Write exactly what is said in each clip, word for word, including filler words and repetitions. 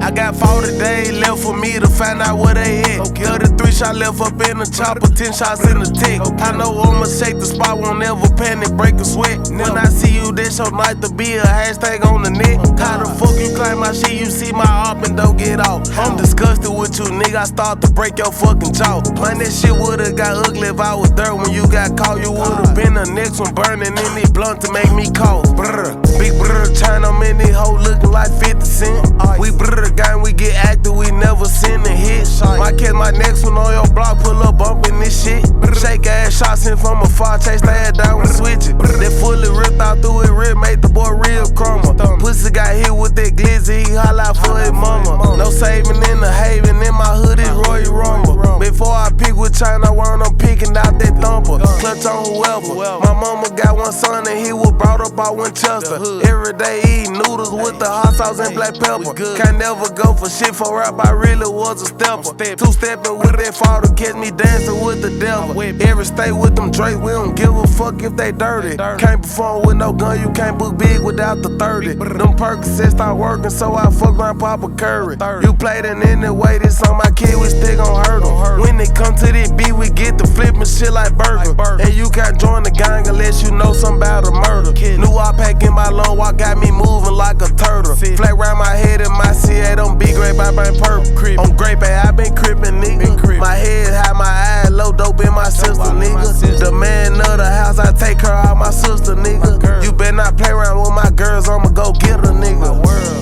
I got forty days left for me to find out where they at. thirty-three shot left up in the chopper, ten shots in the tick. I know I'ma shake the spot, won't ever panic, break a sweat. When I see you, this your night to be a hashtag on the net. How the fuck you claim my shit? You see my op and don't get off. I'm disgusted with you, nigga. I start to break your fucking jaw. Man, that shit would've got ugly if I was there when you got caught. You would've been the next one burning in this blunt to make me cold. Brr, big brr, turn them in this hoe looking like fifty cent. We brr gang, we get active, we never send a hit. Might catch my next one on your block, pull up bumpin' this shit. Shake ass shots in from afar, chase the ass down and switch it. That fully ripped out through it, rip, made the boy real crumble. Pussy got hit with that glizzy, he holla for his mama. No saving in the haven, in my hood is Royal Rumble. Before I pick with China, worm, I'm picking out that thumper. Clutch on whoever. My mama got one son and he was brought up out Winchester. Every day eating noodles with the hot sauce and black pepper. Can't never go for shit for rap, I really was a stepper. Two stepping with that fall to catch me dancing with the devil. Every state with them Drake, we don't give a fuck if they dirty. Can't perform with no gun, you can't book big without the thirty. Them Percocets start working, so I fuck around Papa Curry. You played in any way, this on my kid, we still gon' hurt em. When it come to this beat, we get the flippin' shit like burger. And you can't join the gang unless you know something about a murder. New I pack in my long walk, got me moving like a turtle. Flat round my head and my C A don't be great, I been purple. On grape, I been crippin', nigga. My head high, my eyes low, dope in my sister, nigga. The man of the house, I take her out, my sister, nigga. You better not play around with my girls, I'ma go get a nigga.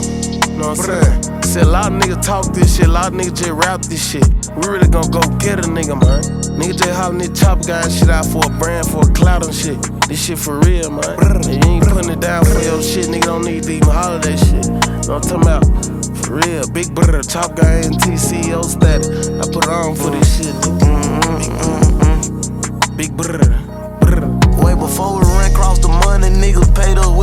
You know what I'm saying? Said a lot of niggas talk this shit, a lot of niggas just rap this shit. We really gon' go get a nigga, man. Nigga just hoppin' this chopper guy and shit out for a brand, for a clout and shit. This shit for real, man. And you ain't putting it down for your shit, nigga don't need to even holler that shit. Know what I'm talking about? For real, big brother, top guy, N T C O status. I put it on for this shit, nigga. Big brother, brother. Way before we ran across the money, niggas paid us